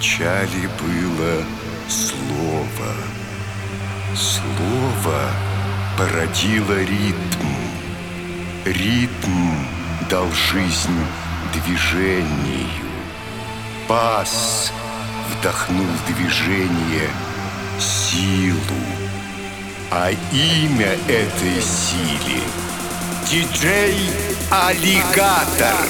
начале было слово. Слово породило ритм. Ритм дал жизнь движению. Бас вдохнул в движение силу. А имя этой силе — диджей-аллигатор.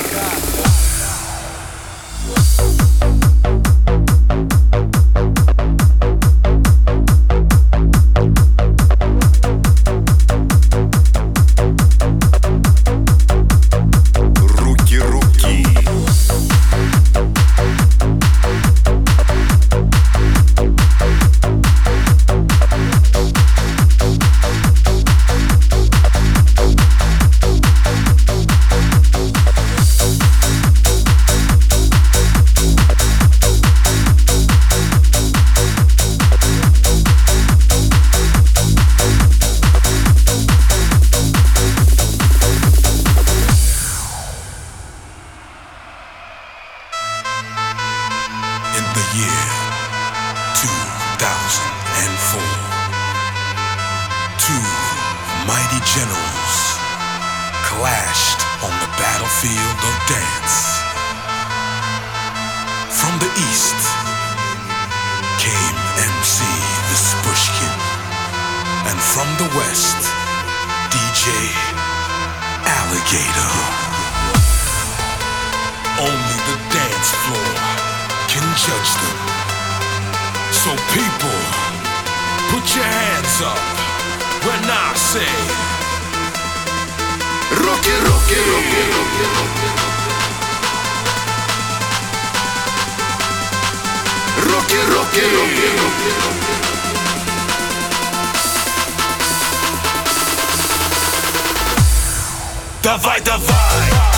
In the year 2004, two mighty generals clashed on the battlefield of dance. From the east came MC Vispushkin, and from the west, DJ Alligator. Only the dance floor can judge them. So people, put your hands up when I say Руки, руки, руки, руки, руки. Руки, руки, руки, руки, руки. Давай, давай.